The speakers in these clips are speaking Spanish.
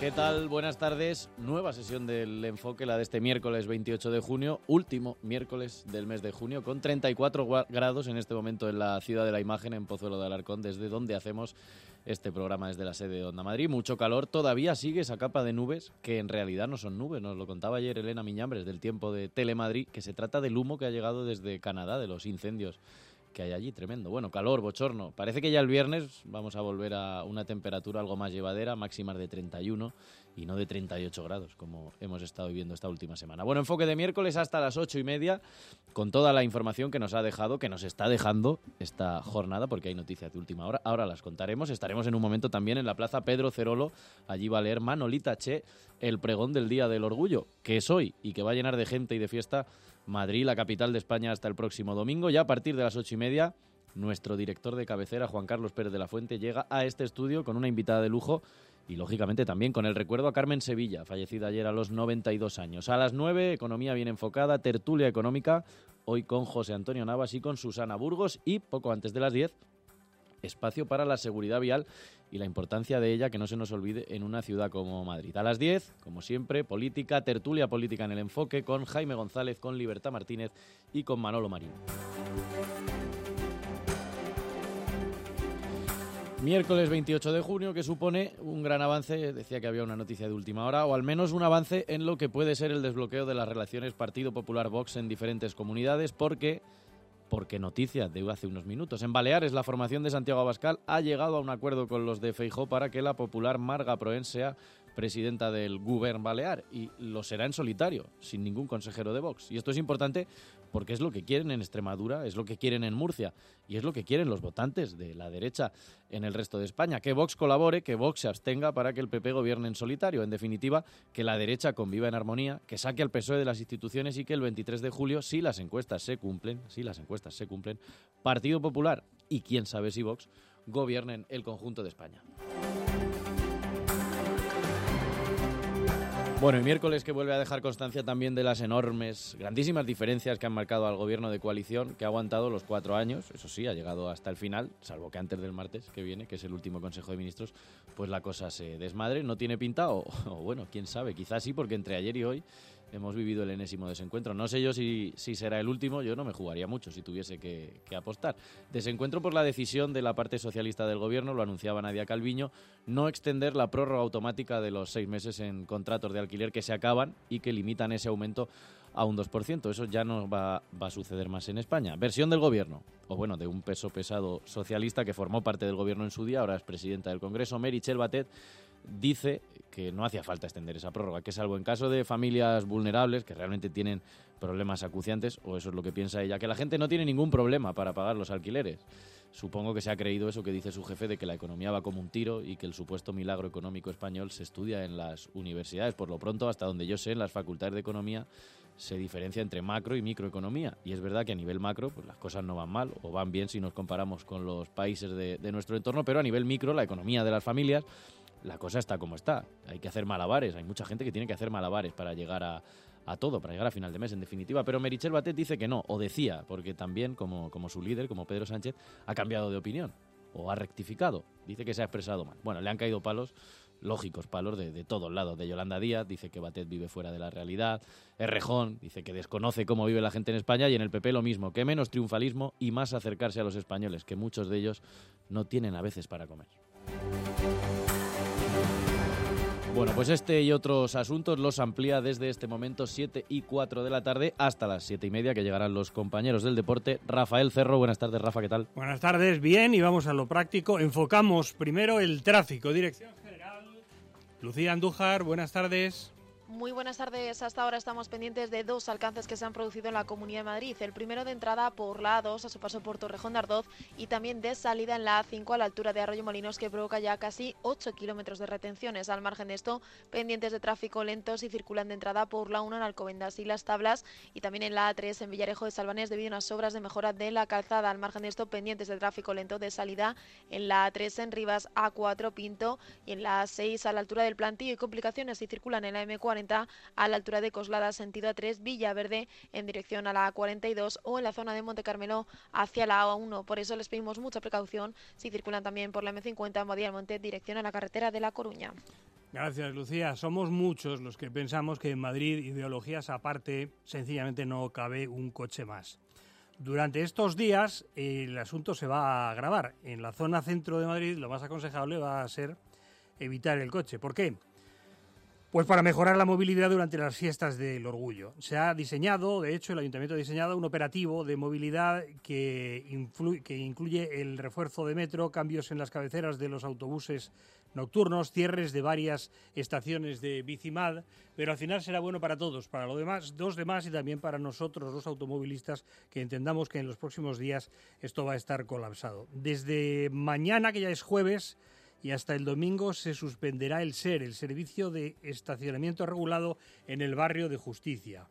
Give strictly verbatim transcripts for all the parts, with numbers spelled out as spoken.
¿Qué tal? Buenas tardes. Nueva sesión del Enfoque, la de este miércoles veintiocho de junio, último miércoles del mes de junio, con treinta y cuatro grados en este momento en la Ciudad de la Imagen, en Pozuelo de Alarcón, desde donde hacemos este programa desde la sede de Onda Madrid. Mucho calor, todavía sigue esa capa de nubes, que en realidad no son nubes, nos lo contaba ayer Elena Miñambres del Tiempo de Telemadrid, que se trata del humo que ha llegado desde Canadá, de los incendios que hay allí, tremendo. Bueno, calor, bochorno. Parece que ya el viernes vamos a volver a una temperatura algo más llevadera, máximas de treinta y uno y no de treinta y ocho grados, como hemos estado viviendo esta última semana. Bueno, enfoque de miércoles hasta las ocho y media, con toda la información que nos ha dejado, que nos está dejando esta jornada, porque hay noticias de última hora. Ahora las contaremos. Estaremos en un momento también en la Plaza Pedro Cerolo. Allí va a leer Manolita Che el pregón del Día del Orgullo, que es hoy y que va a llenar de gente y de fiesta Madrid, la capital de España, hasta el próximo domingo. Ya a partir de las ocho y media, nuestro director de cabecera, Juan Carlos Pérez de la Fuente, llega a este estudio con una invitada de lujo y, lógicamente, también con el recuerdo a Carmen Sevilla, fallecida ayer a los noventa y dos años. A las nueve, economía bien enfocada, tertulia económica, hoy con José Antonio Navas y con Susana Burgos, y poco antes de las diez, espacio para la seguridad vial y la importancia de ella, que no se nos olvide en una ciudad como Madrid. A las diez, como siempre, política, tertulia política en el Enfoque, con Jaime González, con Libertad Martínez y con Manolo Marín. Miércoles veintiocho de junio, que supone un gran avance, decía que había una noticia de última hora, o al menos un avance en lo que puede ser el desbloqueo de las relaciones Partido Popular-Vox en diferentes comunidades, porque... Porque noticia de hace unos minutos. En Baleares, la formación de Santiago Abascal ha llegado a un acuerdo con los de Feijóo para que la popular Marga Proens sea presidenta del Govern Balear, y lo será en solitario, sin ningún consejero de Vox. Y esto es importante porque es lo que quieren en Extremadura, es lo que quieren en Murcia y es lo que quieren los votantes de la derecha en el resto de España. Que Vox colabore, que Vox se abstenga para que el P P gobierne en solitario. En definitiva, que la derecha conviva en armonía, que saque al P S O E de las instituciones y que el veintitrés de julio, si las encuestas se cumplen, si las encuestas se cumplen, Partido Popular y quién sabe si Vox gobiernen el conjunto de España. Bueno, y miércoles que vuelve a dejar constancia también de las enormes, grandísimas diferencias que han marcado al gobierno de coalición, que ha aguantado los cuatro años, eso sí, ha llegado hasta el final, salvo que antes del martes que viene, que es el último Consejo de Ministros, pues la cosa se desmadre, no tiene pinta, o, o bueno, quién sabe, quizás sí, porque entre ayer y hoy hemos vivido el enésimo desencuentro. No sé yo si, si será el último, yo no me jugaría mucho si tuviese que, que apostar. Desencuentro por la decisión de la parte socialista del gobierno, lo anunciaba Nadia Calviño, no extender la prórroga automática de los seis meses en contratos de alquiler que se acaban y que limitan ese aumento a un dos por ciento. Eso ya no va, va a suceder más en España. Versión del gobierno, o bueno, de un peso pesado socialista que formó parte del gobierno en su día, ahora es presidenta del Congreso, Meritxell Batet, dice que no hacía falta extender esa prórroga, que salvo en caso de familias vulnerables que realmente tienen problemas acuciantes, o eso es lo que piensa ella, que la gente no tiene ningún problema para pagar los alquileres. Supongo que se ha creído eso que dice su jefe de que la economía va como un tiro y que el supuesto milagro económico español se estudia en las universidades. Por lo pronto, hasta donde yo sé, en las facultades de economía se diferencia entre macro y microeconomía. Y es verdad que a nivel macro pues las cosas no van mal, o van bien si nos comparamos con los países de, de nuestro entorno, pero a nivel micro, la economía de las familias, la cosa está como está. Hay que hacer malabares, hay mucha gente que tiene que hacer malabares para llegar a, a todo, para llegar a final de mes, en definitiva. Pero Meritxell Batet dice que no, o decía, porque también, como, como su líder, como Pedro Sánchez, ha cambiado de opinión, o ha rectificado. Dice que se ha expresado mal. Bueno, le han caído palos, lógicos palos, de, de todos lados. De Yolanda Díaz, dice que Batet vive fuera de la realidad. Errejón dice que desconoce cómo vive la gente en España, y en el P P lo mismo, que menos triunfalismo y más acercarse a los españoles, que muchos de ellos no tienen a veces para comer. Bueno, pues este y otros asuntos los amplía desde este momento, siete y cuatro de la tarde, hasta las siete y media, que llegarán los compañeros del deporte. Rafael Cerro, buenas tardes, Rafa, ¿qué tal? Buenas tardes, bien, y vamos a lo práctico. Enfocamos primero el tráfico. Dirección General, Lucía Andújar, buenas tardes. Muy buenas tardes. Hasta ahora estamos pendientes de dos alcances que se han producido en la Comunidad de Madrid. El primero de entrada por la A dos a su paso por Torrejón de Ardoz, y también de salida en la A cinco a la altura de Arroyo Molinos, que provoca ya casi ocho kilómetros de retenciones. Al margen de esto, pendientes de tráfico lentos y circulan de entrada por la uno en Alcobendas y Las Tablas, y también en la A tres en Villarejo de Salvanés debido a unas obras de mejora de la calzada. Al margen de esto, pendientes de tráfico lento de salida en la A tres en Rivas, A cuatro Pinto, y en la A seis a la altura del Plantío, y complicaciones si circulan en la M cuarenta a la altura de Coslada sentido A tres Villaverde en dirección a la A cuarenta y dos, o en la zona de Monte Carmelo hacia la A uno. Por eso les pedimos mucha precaución si circulan también por la M cincuenta en Boadilla del Monte dirección a la carretera de La Coruña. Gracias, Lucía. Somos muchos los que pensamos que en Madrid, ideologías aparte, sencillamente no cabe un coche más. Durante estos días el asunto se va a agravar. En la zona centro de Madrid lo más aconsejable va a ser evitar el coche. ¿Por qué? Pues para mejorar la movilidad durante las fiestas del Orgullo. Se ha diseñado, de hecho, el Ayuntamiento ha diseñado un operativo de movilidad que, influ- que incluye el refuerzo de metro, cambios en las cabeceras de los autobuses nocturnos, cierres de varias estaciones de Bicimad, pero al final será bueno para todos, para los demás, los demás y también para nosotros, los automovilistas, que entendamos que en los próximos días esto va a estar colapsado. Desde mañana, que ya es jueves, y hasta el domingo se suspenderá el SER, el Servicio de Estacionamiento Regulado en el barrio de Justicia.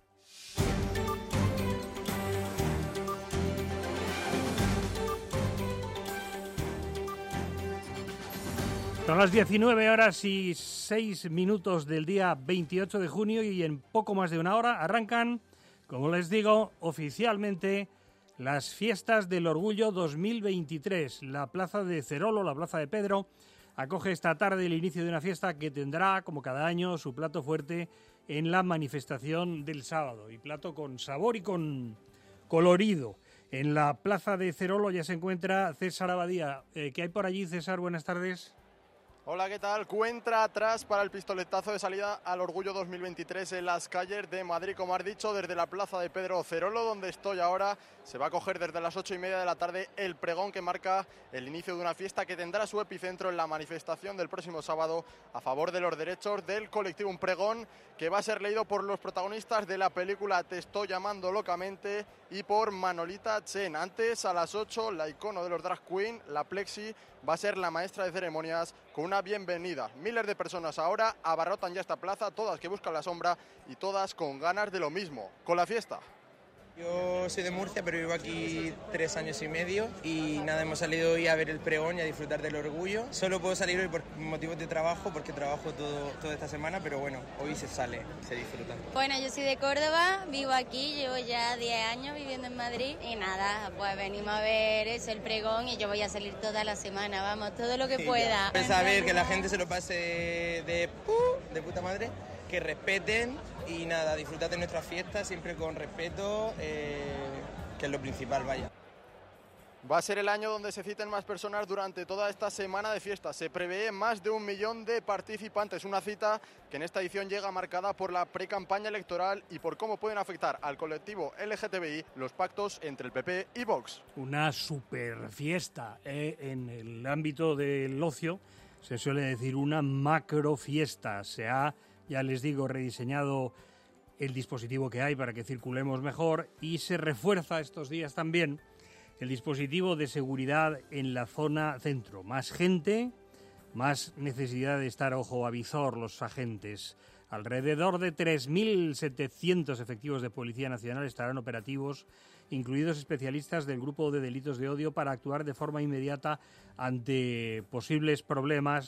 Son las diecinueve horas y seis minutos del día veintiocho de junio y en poco más de una hora arrancan, como les digo, oficialmente las fiestas del Orgullo dos mil veintitrés. La plaza de Cerolo, la plaza de Pedro, acoge esta tarde el inicio de una fiesta que tendrá, como cada año, su plato fuerte en la manifestación del sábado. Y plato con sabor y con colorido. En la plaza de Cerolo ya se encuentra César Abadía. Eh, ¿Qué hay por allí, César? Buenas tardes. Hola, ¿qué tal? Cuenta atrás para el pistoletazo de salida al Orgullo dos mil veintitrés en las calles de Madrid. Como has dicho, desde la plaza de Pedro Cerolo, donde estoy ahora, se va a coger desde las ocho y media de la tarde el pregón que marca el inicio de una fiesta que tendrá su epicentro en la manifestación del próximo sábado a favor de los derechos del colectivo. Un pregón que va a ser leído por los protagonistas de la película Te estoy llamando locamente y por Manolita Chen. Antes, a las ocho, la icono de los drag queen, la Plexi, va a ser la maestra de ceremonias con una bienvenida. Miles de personas ahora abarrotan ya esta plaza, todas que buscan la sombra y todas con ganas de lo mismo, con la fiesta. Yo soy de Murcia, pero vivo aquí tres años y medio y nada, hemos salido hoy a ver el pregón y a disfrutar del Orgullo. Solo puedo salir hoy por motivos de trabajo, porque trabajo todo, toda esta semana, pero bueno, hoy se sale, se disfruta. Bueno, yo soy de Córdoba, vivo aquí, llevo ya diez años viviendo en Madrid y nada, pues venimos a ver eso, el pregón, y yo voy a salir toda la semana, vamos, todo lo que Sí, pueda. Pues a ver, que la gente se lo pase de, uh, de puta madre, que respeten y nada, disfrutar de nuestras fiestas siempre con respeto, eh, que es lo principal, vaya. Va a ser el año donde se citen más personas durante toda esta semana de fiestas. Se prevé más de un millón de participantes. Una cita que en esta edición llega marcada por la pre-campaña electoral y por cómo pueden afectar al colectivo L G T B I los pactos entre el P P y Vox. Una super fiesta eh, en el ámbito del ocio. Se suele decir una macro fiesta. Se ha, ya les digo, rediseñado el dispositivo que hay para que circulemos mejor y se refuerza estos días también el dispositivo de seguridad en la zona centro. Más gente, más necesidad de estar ojo a visor los agentes. Alrededor de tres mil setecientos efectivos de Policía Nacional estarán operativos, incluidos especialistas del Grupo de Delitos de Odio, para actuar de forma inmediata ante posibles problemas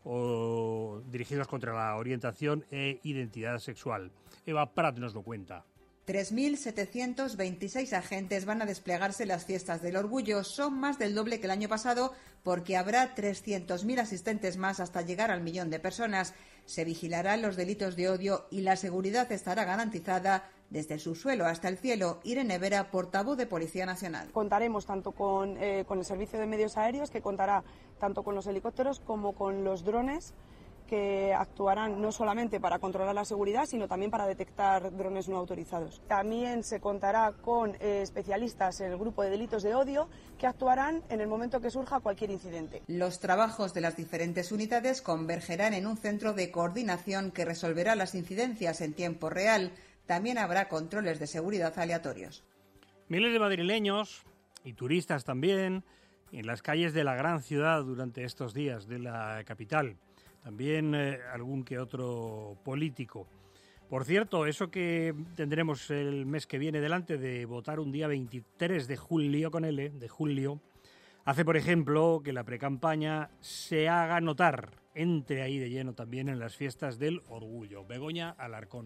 o dirigidos contra la orientación e identidad sexual. Eva Prat nos lo cuenta. tres mil setecientos veintiséis agentes van a desplegarse en las fiestas del Orgullo. Son más del doble que el año pasado, porque habrá trescientos mil asistentes más hasta llegar al millón de personas. Se vigilarán los delitos de odio y la seguridad estará garantizada desde el subsuelo hasta el cielo. Irene Vera, portavoz de Policía Nacional. Contaremos tanto con, eh, con el servicio de medios aéreos, que contará tanto con los helicópteros como con los drones, que actuarán no solamente para controlar la seguridad, sino también para detectar drones no autorizados. También se contará con eh, especialistas en el grupo de delitos de odio, que actuarán en el momento que surja cualquier incidente. Los trabajos de las diferentes unidades convergerán en un centro de coordinación que resolverá las incidencias en tiempo real. También habrá controles de seguridad aleatorios. Miles de madrileños y turistas también en las calles de la gran ciudad durante estos días de la capital. También eh, algún que otro político. Por cierto, eso que tendremos el mes que viene delante de votar un día veintitrés de julio con L, de julio, hace, por ejemplo, que la precampaña se haga notar, entre ahí de lleno también en las fiestas del Orgullo. Begoña Alarcón.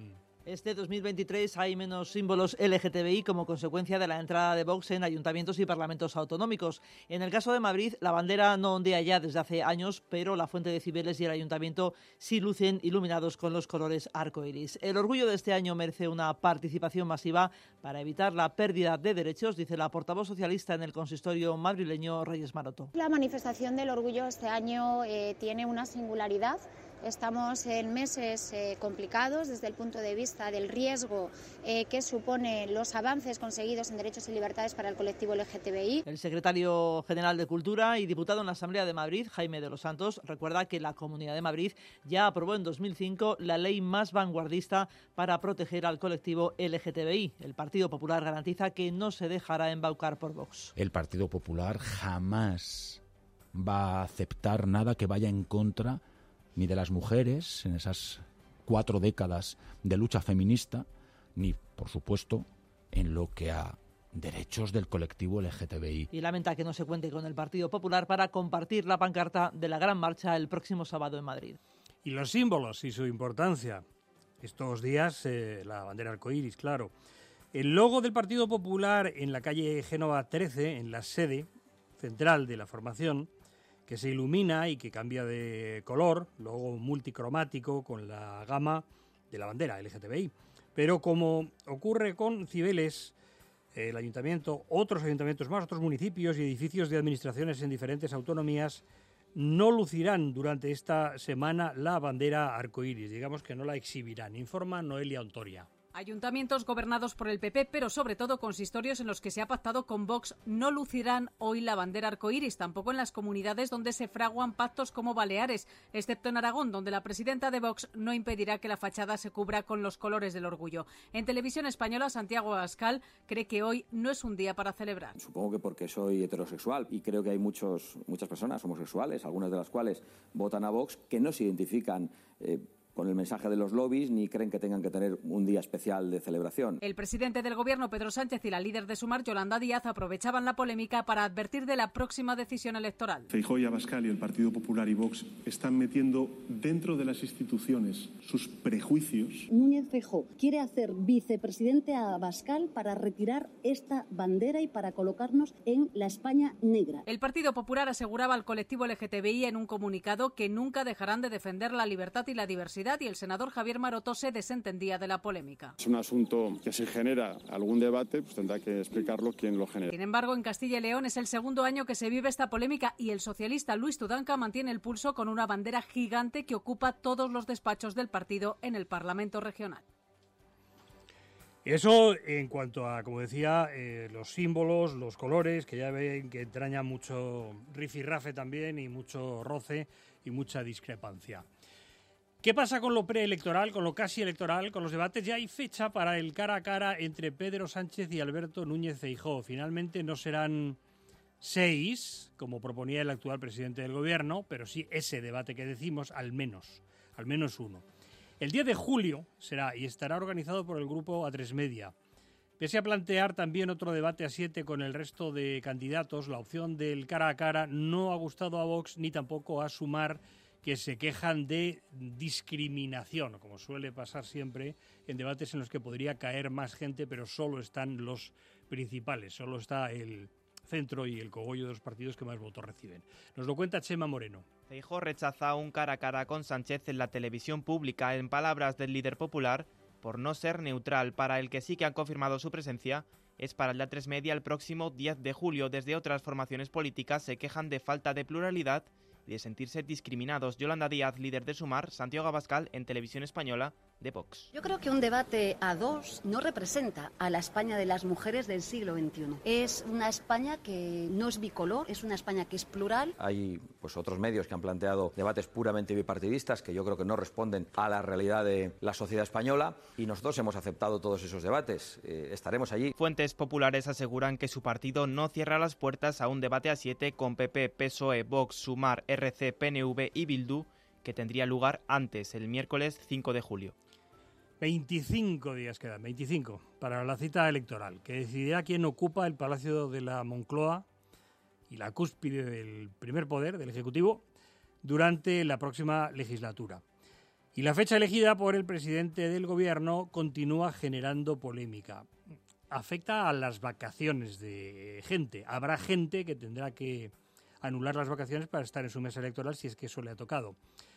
Este dos mil veintitrés hay menos símbolos L G T B I como consecuencia de la entrada de Vox en ayuntamientos y parlamentos autonómicos. En el caso de Madrid, la bandera no ondea ya desde hace años, pero la Fuente de Cibeles y el ayuntamiento sí lucen iluminados con los colores arcoiris. El orgullo de este año merece una participación masiva para evitar la pérdida de derechos, dice la portavoz socialista en el consistorio madrileño, Reyes Maroto. La manifestación del orgullo este año eh, tiene una singularidad. Estamos en meses eh, complicados desde el punto de vista del riesgo eh, que supone los avances conseguidos en derechos y libertades para el colectivo L G T B I. El secretario general de Cultura y diputado en la Asamblea de Madrid, Jaime de los Santos, recuerda que la Comunidad de Madrid ya aprobó en dos mil cinco la ley más vanguardista para proteger al colectivo L G T B I. El Partido Popular garantiza que no se dejará embaucar por Vox. El Partido Popular jamás va a aceptar nada que vaya en contra ni de las mujeres en esas cuatro décadas de lucha feminista, ni, por supuesto, en lo que a derechos del colectivo L G T B I. Y lamenta que no se cuente con el Partido Popular para compartir la pancarta de la gran marcha el próximo sábado en Madrid. Y los símbolos y su importancia. Estos días, eh, la bandera arcoíris, claro. El logo del Partido Popular en la calle Génova trece, en la sede central de la formación, que se ilumina y que cambia de color, luego multicromático con la gama de la bandera L G T B I. Pero como ocurre con Cibeles, el ayuntamiento, otros ayuntamientos más, otros municipios y edificios de administraciones en diferentes autonomías no lucirán durante esta semana la bandera arcoíris, digamos que no la exhibirán, informa Noelia Ontoria. Ayuntamientos gobernados por el P P, pero sobre todo consistorios en los que se ha pactado con Vox, no lucirán hoy la bandera arcoíris, tampoco en las comunidades donde se fraguan pactos como Baleares, excepto en Aragón, donde la presidenta de Vox no impedirá que la fachada se cubra con los colores del orgullo. En Televisión Española, Santiago Abascal cree que hoy no es un día para celebrar. Supongo que porque soy heterosexual y creo que hay muchos, muchas personas homosexuales, algunas de las cuales votan a Vox, que no se identifican eh, con el mensaje de los lobbies ni creen que tengan que tener un día especial de celebración. El presidente del Gobierno, Pedro Sánchez, y la líder de Sumar, Yolanda Díaz, aprovechaban la polémica para advertir de la próxima decisión electoral. Feijóo y Abascal y el Partido Popular y Vox están metiendo dentro de las instituciones sus prejuicios. Núñez Feijóo quiere hacer vicepresidente a Abascal para retirar esta bandera y para colocarnos en la España negra. El Partido Popular aseguraba al colectivo L G T B I en un comunicado que nunca dejarán de defender la libertad y la diversidad, y el senador Javier Maroto se desentendía de la polémica. Es un asunto que si genera algún debate, pues tendrá que explicarlo quien lo genera. Sin embargo, en Castilla y León es el segundo año que se vive esta polémica y el socialista Luis Tudanca mantiene el pulso con una bandera gigante que ocupa todos los despachos del partido en el Parlamento regional. Eso en cuanto a, como decía, eh, los símbolos, los colores, que ya ven que entraña mucho rifirrafe también y mucho roce y mucha discrepancia. ¿Qué pasa con lo preelectoral, con lo casi electoral, con los debates? Ya hay fecha para el cara a cara entre Pedro Sánchez y Alberto Núñez Feijóo. Finalmente no serán seis, como proponía el actual presidente del Gobierno, pero sí ese debate que decimos, al menos, al menos uno. El diez de julio será y estará organizado por el grupo A tres Media. Pese a plantear también otro debate a siete con el resto de candidatos, la opción del cara a cara no ha gustado a Vox ni tampoco a Sumar, que se quejan de discriminación, como suele pasar siempre en debates en los que podría caer más gente, pero solo están los principales, solo está el centro y el cogollo de los partidos que más votos reciben. Nos lo cuenta Chema Moreno. Feijóo rechaza un cara a cara con Sánchez en la televisión pública, en palabras del líder popular, por no ser neutral. Para el que sí que han confirmado su presencia es para el A tres Media el próximo diez de julio. Desde otras formaciones políticas se quejan de falta de pluralidad y de sentirse discriminados. Yolanda Díaz, líder de Sumar, Santiago Abascal, en Televisión Española, de Vox. Yo creo que un debate a dos no representa a la España de las mujeres del siglo veintiuno. Es una España que no es bicolor, es una España que es plural. Hay pues otros medios que han planteado debates puramente bipartidistas que yo creo que no responden a la realidad de la sociedad española y nosotros hemos aceptado todos esos debates. Eh, estaremos allí. Fuentes populares aseguran que su partido no cierra las puertas a un debate a siete con P P, P S O E, Vox, Sumar, R C, P N V y Bildu, que tendría lugar antes, el miércoles cinco de julio. veinticinco días quedan, veinticinco, para la cita electoral, que decidirá quién ocupa el Palacio de la Moncloa y la cúspide del primer poder, del Ejecutivo, durante la próxima legislatura. Y la fecha elegida por el presidente del gobierno continúa generando polémica. Afecta a las vacaciones de gente. Habrá gente que tendrá que anular las vacaciones para estar en su mesa electoral si es que eso le ha tocado.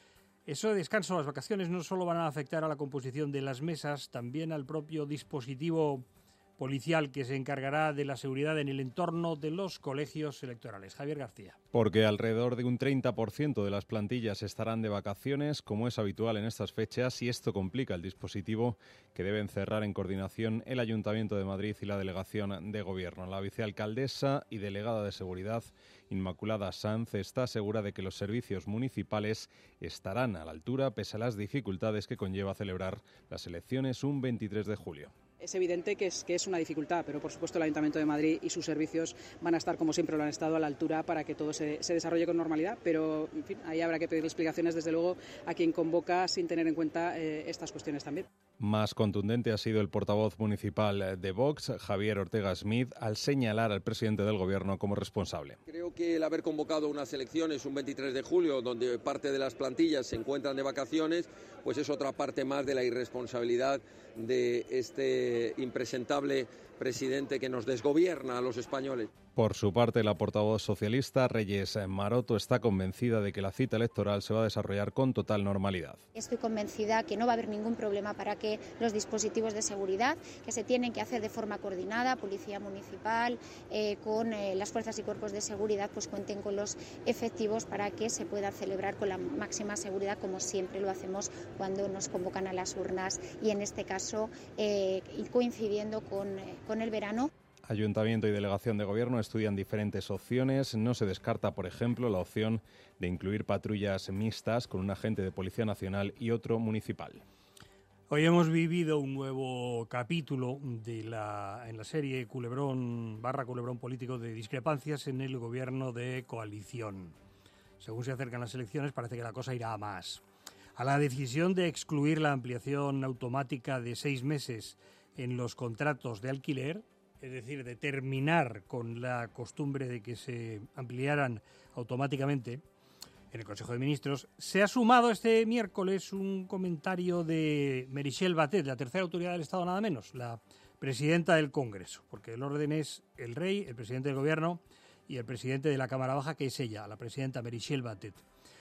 Eso de descanso, las vacaciones no solo van a afectar a la composición de las mesas, también al propio dispositivo policial que se encargará de la seguridad en el entorno de los colegios electorales. Javier García. Porque alrededor de un treinta por ciento de las plantillas estarán de vacaciones, como es habitual en estas fechas, y esto complica el dispositivo que deben cerrar en coordinación el Ayuntamiento de Madrid y la Delegación de Gobierno. La vicealcaldesa y delegada de Seguridad, Inmaculada Sanz, está segura de que los servicios municipales estarán a la altura pese a las dificultades que conlleva celebrar las elecciones un veintitrés de julio. Es evidente que es, que es una dificultad, pero por supuesto el Ayuntamiento de Madrid y sus servicios van a estar, como siempre lo han estado, a la altura para que todo se, se desarrolle con normalidad, pero en fin, ahí habrá que pedir explicaciones desde luego a quien convoca sin tener en cuenta eh, estas cuestiones también. Más contundente ha sido el portavoz municipal de Vox, Javier Ortega Smith, al señalar al presidente del Gobierno como responsable. Creo que el haber convocado unas elecciones un veintitrés de julio, donde parte de las plantillas se encuentran de vacaciones, pues es otra parte más de la irresponsabilidad de este impresentable presidente que nos desgobierna a los españoles. Por su parte, la portavoz socialista, Reyes Maroto, está convencida de que la cita electoral se va a desarrollar con total normalidad. Estoy convencida que no va a haber ningún problema para que los dispositivos de seguridad, que se tienen que hacer de forma coordinada, Policía Municipal, eh, con eh, las fuerzas y cuerpos de seguridad, pues cuenten con los efectivos para que se pueda celebrar con la máxima seguridad, como siempre lo hacemos cuando nos convocan a las urnas, y en este caso eh, coincidiendo con, eh, con el verano. Ayuntamiento y Delegación de Gobierno estudian diferentes opciones. No se descarta, por ejemplo, la opción de incluir patrullas mixtas con un agente de Policía Nacional y otro municipal. Hoy hemos vivido un nuevo capítulo de la, en la serie Culebrón barra Culebrón político de discrepancias en el gobierno de coalición. Según se acercan las elecciones, parece que la cosa irá a más. A la decisión de excluir la ampliación automática de seis meses en los contratos de alquiler, es decir, de terminar con la costumbre de que se ampliaran automáticamente en el Consejo de Ministros, se ha sumado este miércoles un comentario de Meritxell Batet, la tercera autoridad del Estado nada menos, la presidenta del Congreso, porque el orden es el rey, el presidente del Gobierno y el presidente de la Cámara Baja, que es ella, la presidenta Meritxell Batet.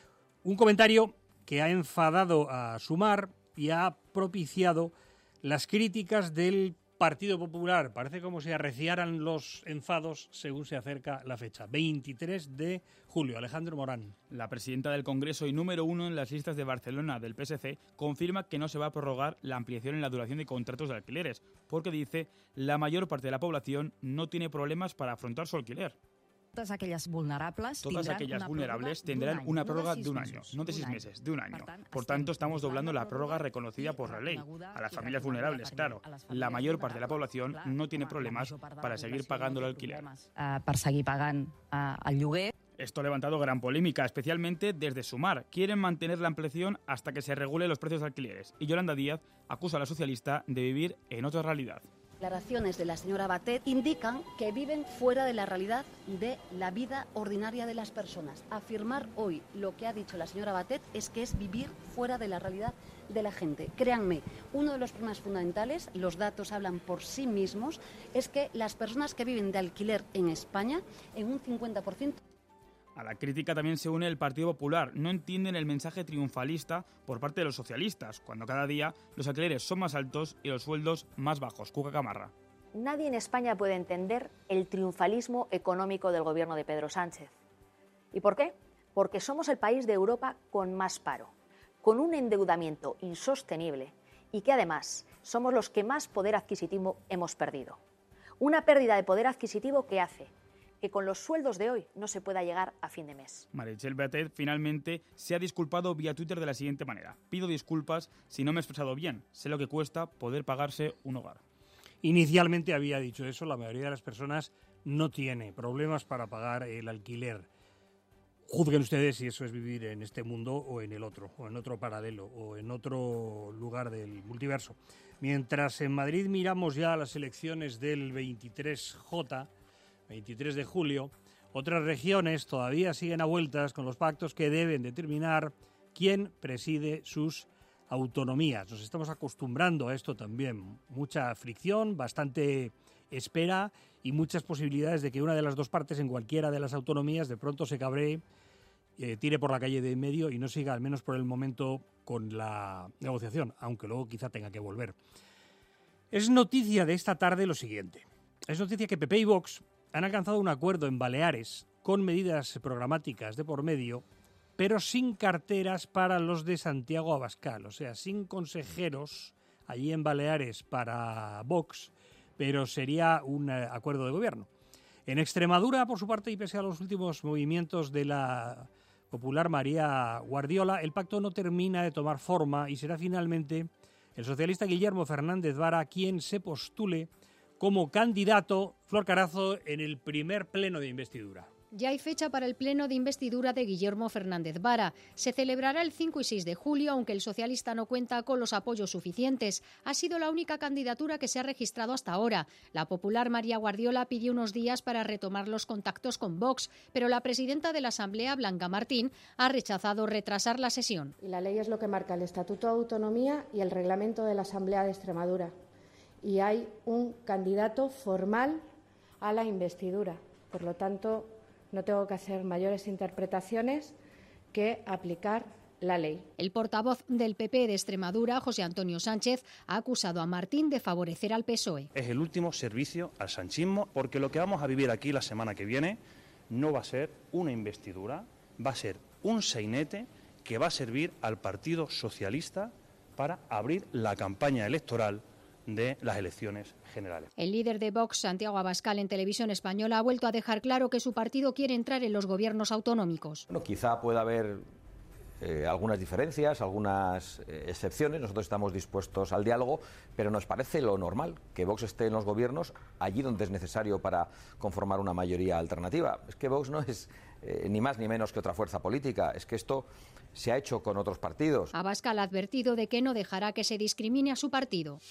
Un comentario que ha enfadado a Sumar y ha propiciado las críticas del Partido Popular. Parece como si arreciaran los enfados según se acerca la fecha. veintitrés de julio. Alejandro Morán. La presidenta del Congreso y número uno en las listas de Barcelona del P S C confirma que no se va a prorrogar la ampliación en la duración de contratos de alquileres, porque dice la mayor parte de la población no tiene problemas para afrontar su alquiler. Todas aquellas vulnerables, Todas aquellas vulnerables tendrán una prórroga de un año, no de seis meses, de un año. Por tanto, estamos doblando la prórroga reconocida por la ley. A las familias vulnerables, claro. La mayor parte de la población no tiene problemas para seguir pagando el alquiler. Para seguir pagando el lloguer. Esto ha levantado gran polémica, especialmente desde Sumar. Quieren mantener la ampliación hasta que se regulen los precios de alquileres. Y Yolanda Díaz acusa a la socialista de vivir en otra realidad. Declaraciones de la señora Batet indican que viven fuera de la realidad de la vida ordinaria de las personas. Afirmar hoy lo que ha dicho la señora Batet es que es vivir fuera de la realidad de la gente. Créanme, uno de los problemas fundamentales, los datos hablan por sí mismos, es que las personas que viven de alquiler en España, en un cincuenta por ciento... A la crítica también se une el Partido Popular. No entienden el mensaje triunfalista por parte de los socialistas, cuando cada día los alquileres son más altos y los sueldos más bajos. Cuca Camarra. Nadie en España puede entender el triunfalismo económico del gobierno de Pedro Sánchez. ¿Y por qué? Porque somos el país de Europa con más paro, con un endeudamiento insostenible y que además somos los que más poder adquisitivo hemos perdido. Una pérdida de poder adquisitivo que hace que con los sueldos de hoy no se pueda llegar a fin de mes. Meritxell Batet finalmente se ha disculpado vía Twitter de la siguiente manera. Pido disculpas si no me he expresado bien. Sé lo que cuesta poder pagarse un hogar. Inicialmente había dicho eso, la mayoría de las personas no tiene problemas para pagar el alquiler. Juzguen ustedes si eso es vivir en este mundo o en el otro, o en otro paralelo, o en otro lugar del multiverso. Mientras en Madrid miramos ya las elecciones del veintitrés J, veintitrés de julio, otras regiones todavía siguen a vueltas con los pactos que deben determinar quién preside sus autonomías. Nos estamos acostumbrando a esto también. Mucha fricción, bastante espera y muchas posibilidades de que una de las dos partes en cualquiera de las autonomías de pronto se cabree, eh, tire por la calle de en medio y no siga, al menos por el momento, con la negociación, aunque luego quizá tenga que volver. Es noticia de esta tarde lo siguiente. Es noticia que P P y Vox han alcanzado un acuerdo en Baleares con medidas programáticas de por medio, pero sin carteras para los de Santiago Abascal, o sea, sin consejeros allí en Baleares para Vox, pero sería un eh, acuerdo de gobierno. En Extremadura, por su parte, y pese a los últimos movimientos de la popular María Guardiola, el pacto no termina de tomar forma y será finalmente el socialista Guillermo Fernández Vara quien se postule como candidato, Flor Carazo, en el primer pleno de investidura. Ya hay fecha para el pleno de investidura de Guillermo Fernández Vara. Se celebrará el cinco y seis de julio, aunque el socialista no cuenta con los apoyos suficientes. Ha sido la única candidatura que se ha registrado hasta ahora. La popular María Guardiola pidió unos días para retomar los contactos con Vox, pero la presidenta de la Asamblea, Blanca Martín, ha rechazado retrasar la sesión. Y la ley es lo que marca el Estatuto de Autonomía y el reglamento de la Asamblea de Extremadura. Y hay un candidato formal a la investidura. Por lo tanto, no tengo que hacer mayores interpretaciones que aplicar la ley. El portavoz del P P de Extremadura, José Antonio Sánchez, ha acusado a Martín de favorecer al P S O E. Es el último servicio al sanchismo, porque lo que vamos a vivir aquí la semana que viene no va a ser una investidura, va a ser un sainete que va a servir al Partido Socialista para abrir la campaña electoral de las elecciones generales. El líder de Vox, Santiago Abascal, en Televisión Española ha vuelto a dejar claro que su partido quiere entrar en los gobiernos autonómicos. Bueno, quizá pueda haber eh, algunas diferencias, algunas eh, excepciones. Nosotros estamos dispuestos al diálogo, pero nos parece lo normal que Vox esté en los gobiernos allí donde es necesario para conformar una mayoría alternativa. Es que Vox no es eh, ni más ni menos que otra fuerza política. Es que esto se ha hecho con otros partidos. Abascal ha advertido de que no dejará que se discrimine a su partido.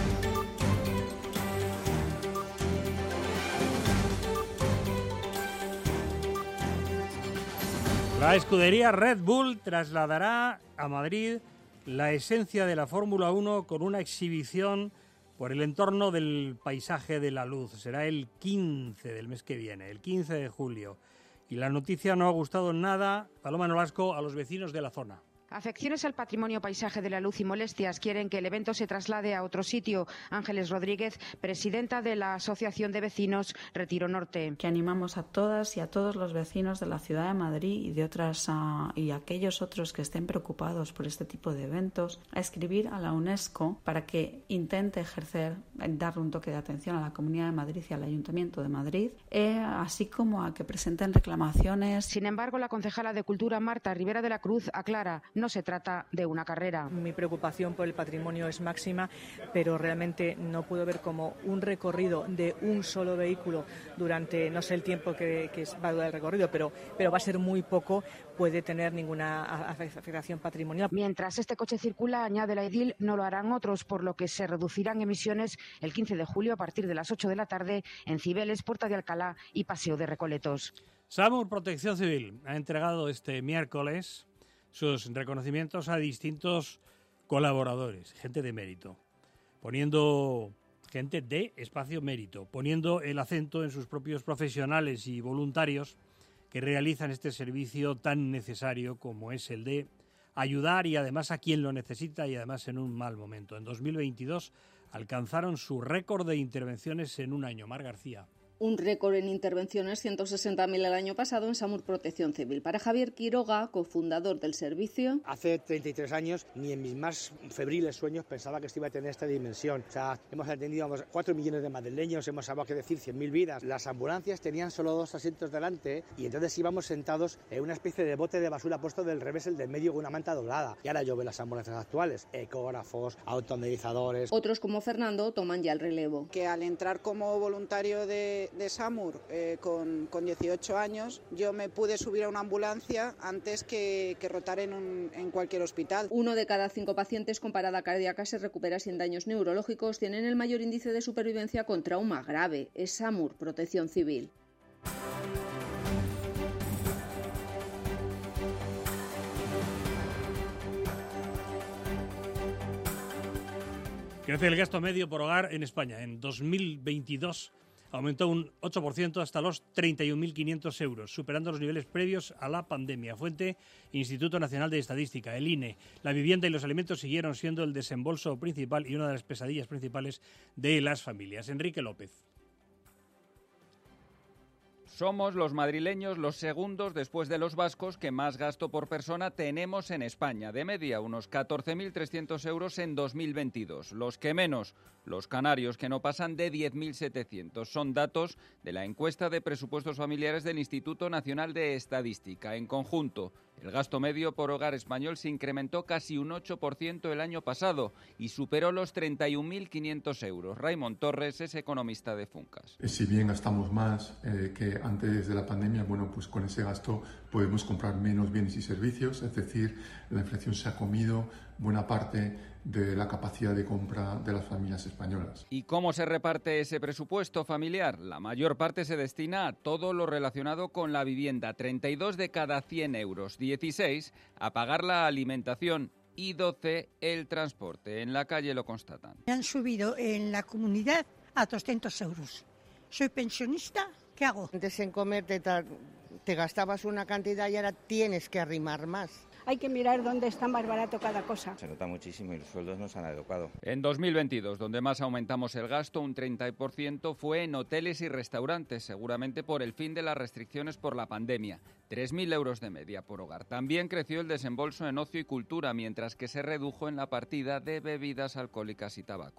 La escudería Red Bull trasladará a Madrid la esencia de la Fórmula uno con una exhibición por el entorno del paisaje de la luz. Será el quince del mes que viene, el quince de julio. Y la noticia no ha gustado nada, Paloma Nolasco, a los vecinos de la zona. Afecciones al patrimonio paisaje de la luz y molestias quieren que el evento se traslade a otro sitio. Ángeles Rodríguez, presidenta de la Asociación de Vecinos Retiro Norte. Que animamos a todas y a todos los vecinos de la ciudad de Madrid y de otras uh, y aquellos otros que estén preocupados por este tipo de eventos a escribir a la UNESCO para que intente ejercer, darle un toque de atención a la Comunidad de Madrid y al Ayuntamiento de Madrid, eh, así como a que presenten reclamaciones. Sin embargo, la concejala de Cultura, Marta Rivera de la Cruz, aclara: no se trata de una carrera. Mi preocupación por el patrimonio es máxima, pero realmente no puedo ver como un recorrido de un solo vehículo durante, no sé el tiempo que, que va a durar el recorrido, pero, pero va a ser muy poco, puede tener ninguna afectación patrimonial. Mientras este coche circula, añade la edil, no lo harán otros, por lo que se reducirán emisiones el quince de julio a partir de las ocho de la tarde en Cibeles, Puerta de Alcalá y Paseo de Recoletos. SAMUR Protección Civil ha entregado este miércoles sus reconocimientos a distintos colaboradores, gente de mérito, poniendo gente de espacio mérito, poniendo el acento en sus propios profesionales y voluntarios que realizan este servicio tan necesario como es el de ayudar y además a quien lo necesita y además en un mal momento. En dos mil veintidós alcanzaron su récord de intervenciones en un año. Mar García. Un récord en intervenciones, ciento sesenta mil el año pasado en SAMUR Protección Civil. Para Javier Quiroga, cofundador del servicio. Hace treinta y tres años, ni en mis más febriles sueños pensaba que esto iba a tener esta dimensión. O sea, hemos atendido a cuatro millones de madrileños, hemos hablado que decir cien mil vidas. Las ambulancias tenían solo dos asientos delante y entonces íbamos sentados en una especie de bote de basura puesto del revés, el del medio, con una manta doblada. Y ahora yo veo las ambulancias actuales, ecógrafos, automedizadores. Otros como Fernando toman ya el relevo. Que al entrar como voluntario de de SAMUR eh, con, con dieciocho años, yo me pude subir a una ambulancia antes que, que rotar en, un, en cualquier hospital. Uno de cada cinco pacientes con parada cardíaca se recupera sin daños neurológicos, tienen el mayor índice de supervivencia con trauma grave. Es SAMUR Protección Civil. Crece el gasto medio por hogar en España. En dos mil veintidós aumentó un ocho por ciento hasta los treinta y un mil quinientos euros, superando los niveles previos a la pandemia. Fuente, Instituto Nacional de Estadística, el I N E. La vivienda y los alimentos siguieron siendo el desembolso principal y una de las pesadillas principales de las familias. Enrique López. Somos los madrileños los segundos después de los vascos que más gasto por persona tenemos en España. De media, unos catorce mil trescientos euros en dos mil veintidós. Los que menos, los canarios, que no pasan de diez mil setecientos. Son datos de la encuesta de presupuestos familiares del Instituto Nacional de Estadística. En conjunto, el gasto medio por hogar español se incrementó casi un ocho por ciento el año pasado y superó los treinta y un mil quinientos euros. Raymond Torres es economista de Funcas. Si bien gastamos más eh, que antes de la pandemia, bueno, pues con ese gasto podemos comprar menos bienes y servicios, es decir, la inflación se ha comido buena parte de la capacidad de compra de las familias españolas. ¿Y cómo se reparte ese presupuesto familiar? La mayor parte se destina a todo lo relacionado con la vivienda, treinta y dos de cada cien euros, dieciséis a pagar la alimentación y doce el transporte. En la calle lo constatan. Me han subido en la comunidad a doscientos euros. Soy pensionista, ¿qué hago? Antes en comer te, te gastabas una cantidad y ahora tienes que arrimar más. Hay que mirar dónde está más barato cada cosa. Se nota muchísimo y los sueldos nos han adecuado. En dos mil veintidós, donde más aumentamos el gasto, un treinta por ciento, fue en hoteles y restaurantes, seguramente por el fin de las restricciones por la pandemia. tres mil euros de media por hogar. También creció el desembolso en ocio y cultura, mientras que se redujo en la partida de bebidas alcohólicas y tabaco.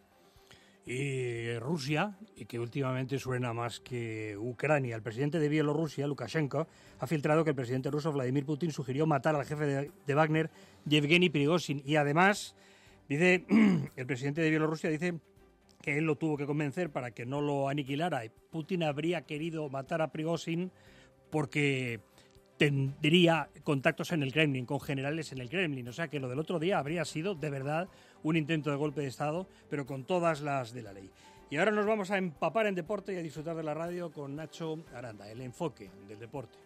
Y Rusia, y que últimamente suena más que Ucrania. El presidente de Bielorrusia, Lukashenko, ha filtrado que el presidente ruso Vladimir Putin sugirió matar al jefe de, de Wagner, Yevgeny Prigozhin. Y además, dice el presidente de Bielorrusia dice que él lo tuvo que convencer para que no lo aniquilara. Y Putin habría querido matar a Prigozhin porque tendría contactos en el Kremlin, con generales en el Kremlin. O sea que lo del otro día habría sido, de verdad, un intento de golpe de Estado, pero con todas las de la ley. Y ahora nos vamos a empapar en deporte y a disfrutar de la radio con Nacho Aranda, el enfoque del deporte.